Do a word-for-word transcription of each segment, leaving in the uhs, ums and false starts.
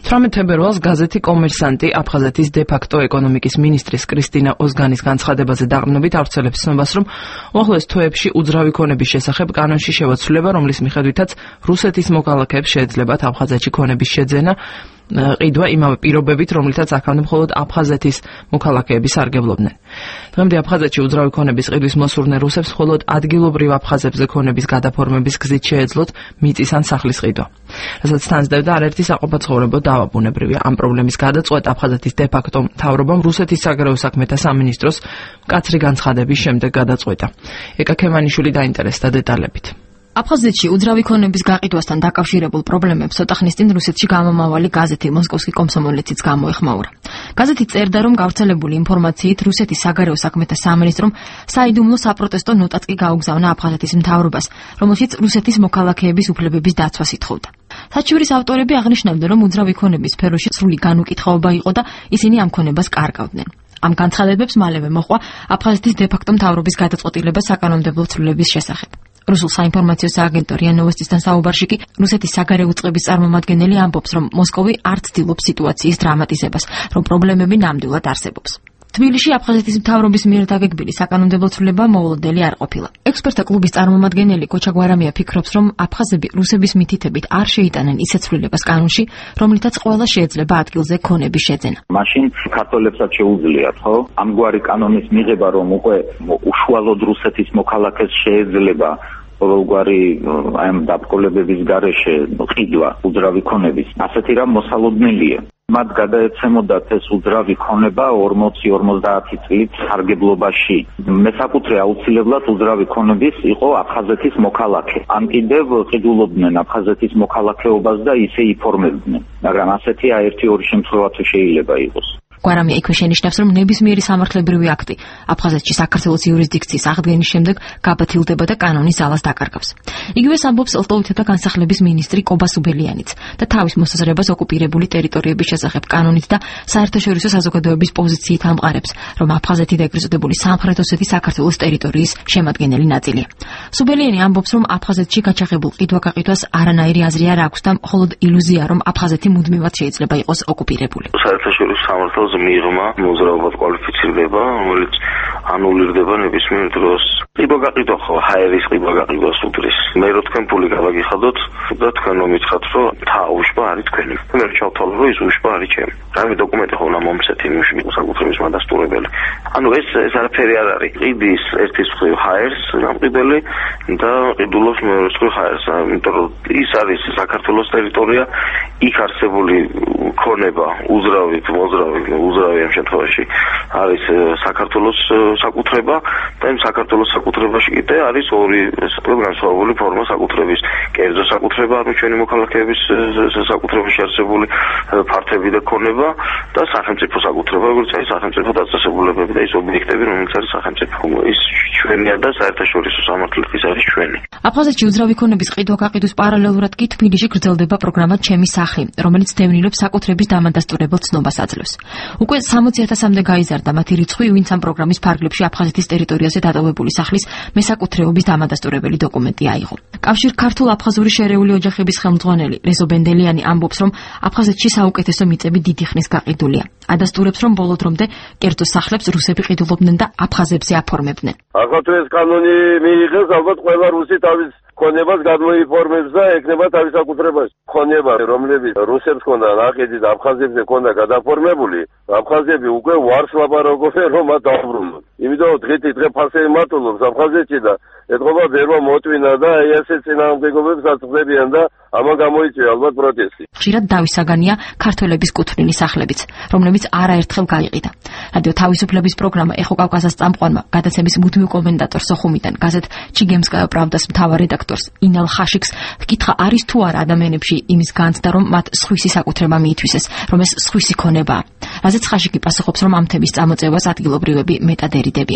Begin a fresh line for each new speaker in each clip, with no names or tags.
თვრამეტ თებერვალს გაზეთი კომერსანტი აფხაზეთის დე-ფაქტო ეკონომიკის მინისტრის კრისტინა ოზგანის განცხადებაზე დაყრდნობით ავრცელებს ცნობას, რომ უახლოეს თვეებში უძრავი ქონების შესახებ კანონში შევაცვლილება, რომლის მიხედვითაც რუსეთის მოქალაქეებს შეეძლებათ აფხაზეთში ქონების შეძენა, ყიდვა იმავე პირობებით, რომლითაც აქამდე მხოლოდ აფხაზეთის მოქალაქეები სარგებლობდნენ. დღემდე აფხაზეთში უძრავი ქონების ყიდვის მოსურნე რუსებს მხოლოდ ადგილობრივ აფხაზებზე ქონების გადაფორმების გზით შეეძლოთ მიწის ან სახლის ყიდვა. რასაც თანსდევდა არაერთი საყოფაცხოვრებო დაავაბუნებრივია. ამ პრობლემის გადაწყვეტ აფხაზეთის დე-ფაქტო მთავრობამ რუსეთის საგარეო საქმეთა სამინისტროს მკაცრი განცხადების შემდეგ გადაწყვეტა. ეკა ქემანიშვილი დაინტერესდა დეტალებით.
აფხაზეთში უძრავი ქონების გაყიდვასთან დაკავშირებულ პრობლემებს ცოტა ხნის წინ რუსეთში გამომავალი გაზეთი მოსკოვსკი კომსომოლეციც გამოეხმაურა. გაზეთი წერდა, რომ გავრცელებული ინფორმაციით რუსეთის საგარეო საქმეთა სამინისტრომ საიდუმლო საპროტესტო ნოტაც კი გაუგზავნა აფხაზეთის მთავრობას, რომელშიც რუსეთის მოქალაქეების უფლებების დაცვას ითხოვდა. საჩივრის ავტორები აღნიშნავდნენ, რომ უძრავი ქონების სფეროში სრული განუკითხაობა იყო და ისინი ამ ქონებას კარგავდნენ. ამ განცხადებებს მალევე მოჰყვა აფხაზეთის დე-ფაქტო მთავრობის გადაწყვეტილება საკანონმდებლო ცვლილების შესახებ. რუსულ საინფორმაციო სააგენტო რია ნოვოსტისთან საუბარში კი რუსეთის საგარეო წყების წარმომადგენელი ამბობს, რომ მოსკოვი არ ცდილობს სიტუაციის დრამატიზებას, რომ პრობლემები ნამდვილად არსებობს. თბილისში აფხაზეთის მთავრობის მიერ დაგეგმილი საკანონმდებლო ცვლილება მოულოდნელი არ ყოფილა. ექსპერტთა კლუბის წარმომადგენელი კოჩა გვარამია ფიქრობს, რომ აფხაზები რუსების მითითებით არ შეიტანენ ისეთ ცვლილებას კანონში, რომლითაც ყველა შეიძლება ადგილზე ქონების შეძენა.
მაშინ ქართველებსაც შეუძლიათ, ხო? ამგვარი კანონის მიღება, რომ უკვე უშუალოდ რუსეთის მოქალაქეს შეეძლება ყოველგვარი აი ამ დაბრკოლებების გარეშე ყიდვა უძრავი ქონების, ასეთი რამ მოსალოდნელია. მათ გადაეცემოდათ ეს უძრავი ქონება ორმოცი ორმოცდაათი წლით სარგებლობაში. მესაკუთრე აუცილებლად უძრავი ქონების იყო აფხაზეთის მოქალაქე. ან კიდევ ყიდულობდნენ აფხაზეთის მოქალაქეობას და ისე იფორმებდნენ. მაგრამ ასეთი ერთი ორი შემთხვევა თუ შეიძლება იყოს.
გვარამია იქვე შენიშნავს, რომ ნებისმიერი სამართლებრივი აქტი აფხაზეთში საქართველოს იურისდიქციის აღდგენის შემდეგ გაბათილდება და კანონის ძალას დაკარგავს. იგივეს ამბობს ლტოვითათა განსახლების მინისტრი კობა სუბელიანიც და თავის მოსაზრებას ოკუპირებული ტერიტორიების შესახებ კანონით და საერთაშორისო საზოგადოების პოზიციით ამყარებს, რომ აფხაზეთი და ეგრეთ წოდებული სამხრეთ ოსეთი საქართველოს ტერიტორიის შემადგენელი ნაწილია. სუბელიანი ამბობს, რომ აფხაზეთში გაჩაღებულ ყიდვა-გაყიდვას არანაირი აზრი არ აქვს და მხოლოდ ილუზია, რომ აფხაზეთი მუდმივად შეიძლება იყოს ოკუპირებული.
საერთაშორისო სამართლის მიღმა მოძრაობად კვალიფიცირდება, რომელიც ანულირდება ნებისმიერ დროს. ყიდვა-გაყიდვა ხო ჰაერის ყიდვა-გაყიდვას უდრის. მე რო თქვენ ფული გავაგიხადოთ და თქვენ მომიცხათ, რომ თავშვა არის თქვენი. მე ჩავთვალო, რომ ის უშვა არის ჩემი. რამე დოკუმენტი ხო უნდა მომცეთ იმში საკუთრების მადასტურებელი. ანუ ეს ეს არაფერი არ არის. ყიდის ერთის მხრივ ჰაერს გამყიდველი და ყიდულობს მეორე მხრივ ჰაერს. იმიტომ რომ ის არის საქართველოს ტერიტორია, იქ არსებული ქონება უძრავით მოძრავი უძრავი ამ შემთხვევაში არის საქართველოს საკუთრება და იმ საქართველოს საკუთრებაში კიდე არის ორი განსხვავებული ფორმა საკუთრების. კერძო საკუთრება, ანუ ჩვენი მოქალაქეების საკუთრებაში არსებული ფართები და ქონება და სახელმწიფო საკუთრება, როგორც არის სახელმწიფო დაწესებულებები და ის ობიექტები, რომელიც არის სახელმწიფო. ის ჩვენია და საერთაშორისო სამართლით არის ჩვენი.
აფხაზეთში უძრავი ქონების ყიდვა-გაყიდვის პარალელურად კი თბილისში გრძელდება პროგრამა ჩემი სახლი, რომელიც დევნილებს საკუთრების დამადასტურებელ ცნობას აძლევს. უკვე სამოცი ათასამდე გაიზარდა მათი რიცხვი, ვინც ამ პროგრამის ფარგლებში აფხაზეთის ტერიტორიაზე დატოვებული სახლის მესაკუთრეობის დამადასტურებელი დოკუმენტი აიღო. კავშირ ქართულ-აფხაზური შერეული ოჯახების ხელმძღვანელი რეზო ბენდელიანი ამბობს, რომ აფხაზეთში საუკეთესო მიწები დიდი ხნის გაყიდულია. ადასტურებს, რომ ბოლო დრომდე კერძო სახლებს რუსები ყიდულობდნენ და აფხაზებზე აფორმებდნენ.
ახლა თუ ეს კანონი მიიღეს, ალბათ ყველა რუსი თავის ქონებას გადმოიფორმებს და ეკნება თავის საკუთრებას. ქონება, რომლებიც რუსებს ჰქონდა ნაყიდი და აფხაზებზე ჰქონდა გადაფორმებული, აფხაზები უკვე ვარს ლაპარაკობენ, რომ მათ დაუბრუნონ. იმიტომ დღითი დღე ფასები მატულობს აფხაზეთში და ეთქობა ბერმა მოტვინა და აი ესე წინააღმდეგობებს აწყდებიან და ამან გამოიწვია ალბათ პროტესტი.
ხშირად დავისაგანია ქართველების კუთვნილი სახლებიც, რომლებიც არაერთხელ გაიყიდა. რადიო თავისუფლების პროგრამა ეხო კავკასიის წამყვანმა გადაცემის მუდმივ კომენტატორ სოხუმიდან გაზეთ ჩიგემსკაია პრავდას მთავარ რედაქტორს ინალ ხაშიკს ჰკითხა, არის თუ არა ადამიანებში იმის განცდა, რომ მათ სხვისი საკუთრება მიითვისეს, რომ ეს სხვისი ქონებაა. რაზეც ხაშიკი პასუხობს, რომ ამ თემის წამოწევას ადგილობრივები მეტად ერიდებიან.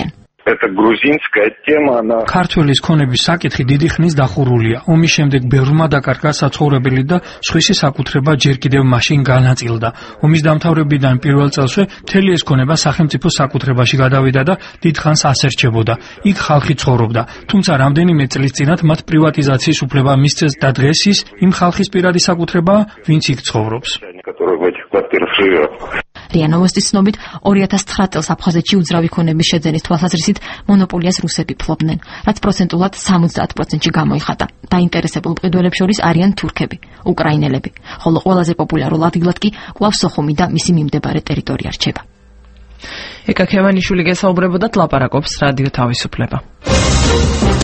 Это грузинская тема, она...
ქართველის ქონების საკითხი დიდი ხნის დახურულია. ომის შემდეგ ბევრმა დაკარგა საცხოვრებელი და სხვისი საკუთრება ჯერ კიდევ მაშინ განაწილდა. ომის დამთავრებიდან პირველ წელსვე მთელი ეს ქონება სახელმწიფოს საკუთრებაში გადავიდა და დიდხანს ასერჩებოდა. იქ ხალხი ცხოვრობდა. თუმცა რამდენიმე წლის წინათ მათ პრივატიზაციის უფლება მისცეს და დღეს ის იმ ხალხის პირადი საკუთრებაა, ვინც იქ ცხოვრობს.
რია ნოვოსტის ცნობით ორი ათას ცხრა წელს აფხაზეთში უძრავი ქონების შეძენის თვალსაზრისით მონოპოლიას რუსები ფლობდნენ, რაც პროცენტულად სამოცდაათ პროცენტში გამოიხატა. დაინტერესებულ მყიდველებს შორის არიან თურქები, უკრაინელები, ხოლო ყველაზე პოპულარულ ადგილად კი კვლავ სოხუმი და მისი მიმდებარე ტერიტორია რჩება.
ეკა ქევანიშვილი გესაუბრებოდათ, ლაპარაკობს რადიო თავისუფლება.